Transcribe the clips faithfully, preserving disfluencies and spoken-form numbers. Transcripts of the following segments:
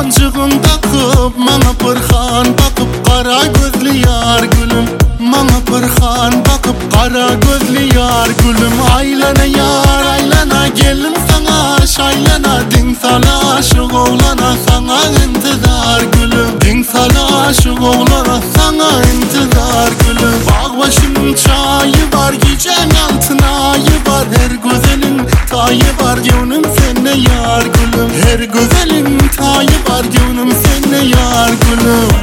boncukun takıp bana pırhan bakıp kara gözlü yar gülüm. Bana pırhan bakıp kara gözlü yar gülüm. Aylana yar aylana gelin sana şaylana. Din sana aşık oğlana sana intizar gülüm. Din sana aşık oğlana sana intizar gülüm. Bağ başının çayı var gecen altın ayı var. Her güzelin tayı var gönlüm senne yar gülüm. Her güzelin tayı var gönlüm senne yar gülüm.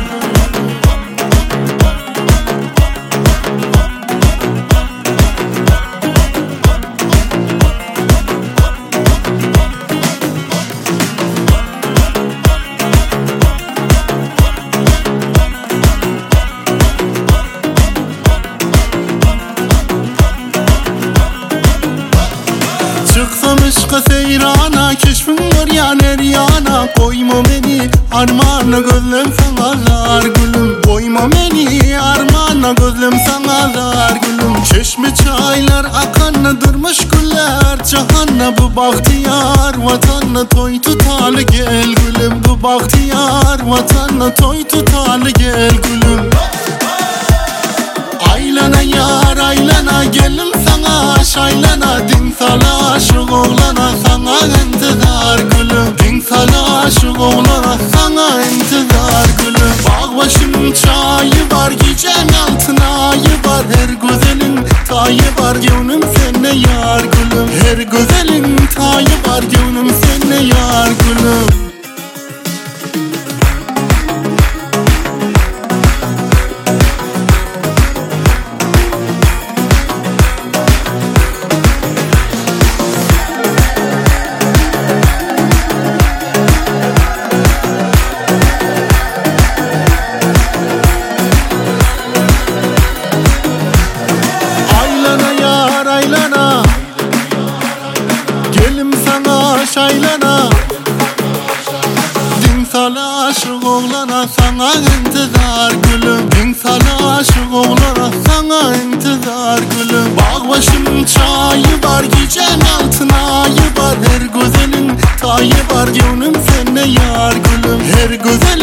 Çıksam ışka seyrana, keşfim var yan her yana. Koyma beni armağana, gözlem sana zar gülüm. Koyma beni armağana, gözlem sana zar gülüm. Çeşme çaylar akanna, durmuş güller cahanna. Bu bahtiyar vatanna toy tutalı gel gülüm. Bu bahtiyar vatanna toy tutalı gel gülüm. Aylana yar aylana gelin sana şaylana. Din sana aşık oğlana sana intizar gülüm. Din sana aşık oğlana sana intizar gülüm. Bağ başının çayı var gecen altın ayı var. Her güzelin tayı var gönlüm senne yar gülüm. Her güzelin tayı var gönlüm senne yar gülüm. Aylana gelim sana şaylana. Din sana aşık oğlana sana intizar gülüm. Din sana aşık oğlana sana intizar gülüm. Bağ başının çayı var gecen altın ayı var. Her güzelin tayı var gönlüm senne yar gülüm. Her güzel